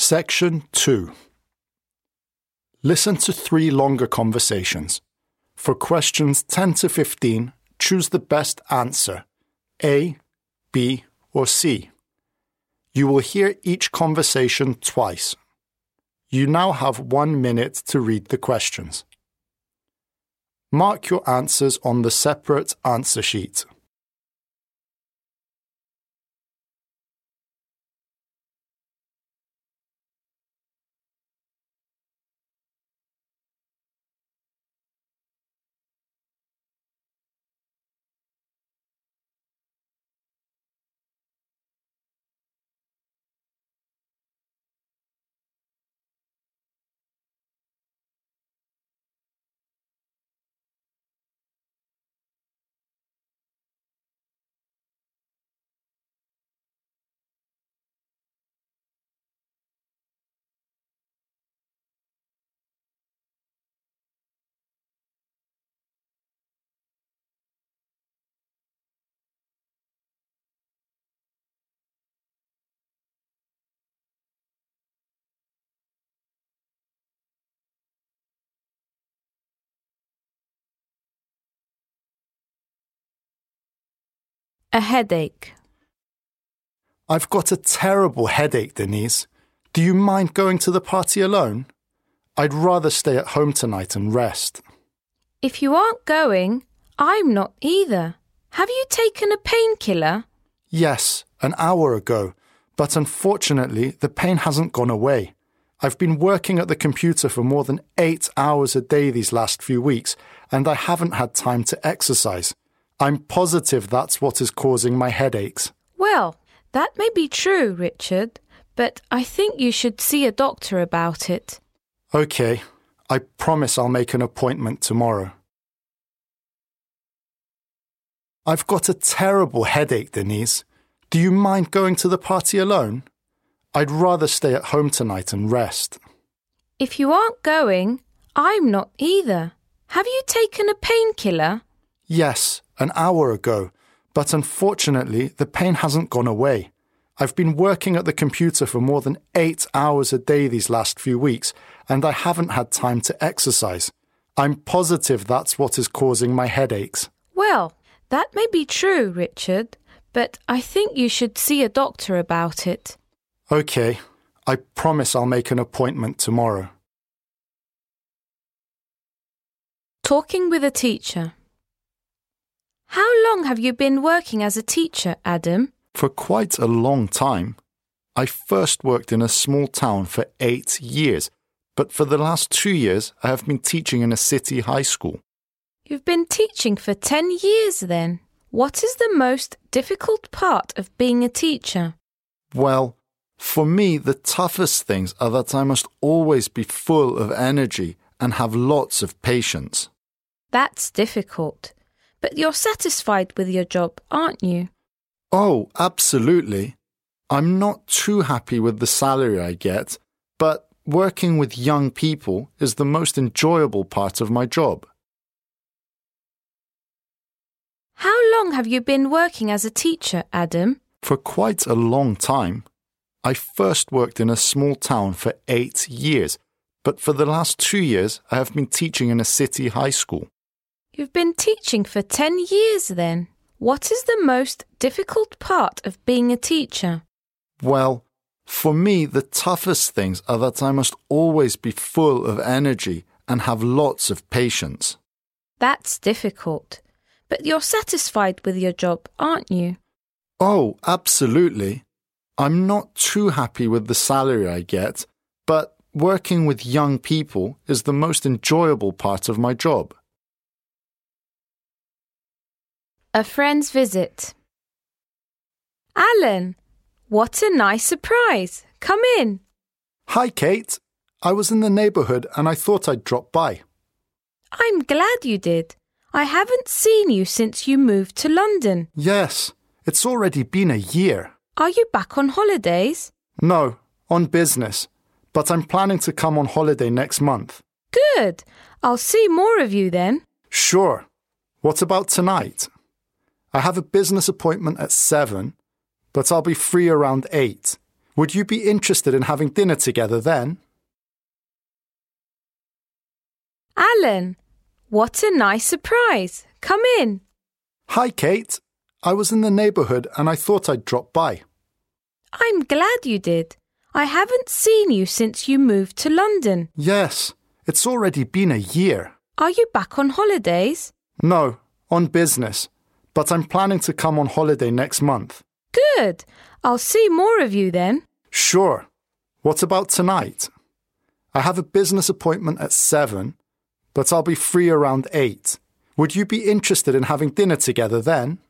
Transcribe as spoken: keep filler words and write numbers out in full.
Section two. Listen to three longer conversations. For questions ten to fifteen, choose the best answer, A, B, or C. You will hear each conversation twice. You now have one minute to read the questions. Mark your answers on the separate answer sheet. A headache. I've got a terrible headache, Denise. Do you mind going to the party alone? I'd rather stay at home tonight and rest. If you aren't going, I'm not either. Have you taken a painkiller? Yes, an hour ago, but unfortunately the pain hasn't gone away. I've been working at the computer for more than eight hours a day these last few weeks, and I haven't had time to exercise. I'm positive that's what is causing my headaches. Well, that may be true, Richard, but I think you should see a doctor about it. Okay, I promise I'll make an appointment tomorrow. I've got a terrible headache, Denise. Do you mind going to the party alone? I'd rather stay at home tonight and rest. If you aren't going, I'm not either. Have you taken a painkiller? Yes, an hour ago, but unfortunately the pain hasn't gone away. I've been working at the computer for more than eight hours a day these last few weeks, and I haven't had time to exercise. I'm positive that's what is causing my headaches. Well, that may be true, Richard, but I think you should see a doctor about it. Okay, I promise I'll make an appointment tomorrow. Talking with a teacher. How long have you been working as a teacher, Adam? For quite a long time. I first worked in a small town for eight years, but for the last two years I have been teaching in a city high school. You've been teaching for ten years then. What is the most difficult part of being a teacher? Well, for me the toughest things are that I must always be full of energy and have lots of patience. That's difficult. But you're satisfied with your job, aren't you? Oh, absolutely. I'm not too happy with the salary I get, but working with young people is the most enjoyable part of my job. How long have you been working as a teacher, Adam? For quite a long time. I first worked in a small town for eight years, but for the last two years I have been teaching in a city high school. You've been teaching for ten years then. What is the most difficult part of being a teacher? Well, for me the toughest things are that I must always be full of energy and have lots of patience. That's difficult. But you're satisfied with your job, aren't you? Oh, absolutely. I'm not too happy with the salary I get, but working with young people is the most enjoyable part of my job. A friend's visit. Alan, what a nice surprise. Come in. Hi, Kate. I was in the neighbourhood and I thought I'd drop by. I'm glad you did. I haven't seen you since you moved to London. Yes, it's already been a year. Are you back on holidays? No, on business. But I'm planning to come on holiday next month. Good. I'll see more of you then. Sure. What about tonight? I have a business appointment at seven, but I'll be free around eight. Would you be interested in having dinner together then? Alan, what a nice surprise. Come in. Hi, Kate. I was in the neighbourhood and I thought I'd drop by. I'm glad you did. I haven't seen you since you moved to London. Yes, it's already been a year. Are you back on holidays? No, on business. But I'm planning to come on holiday next month. Good. I'll see more of you then. Sure. What about tonight? I have a business appointment at seven, but I'll be free around eight. Would you be interested in having dinner together then?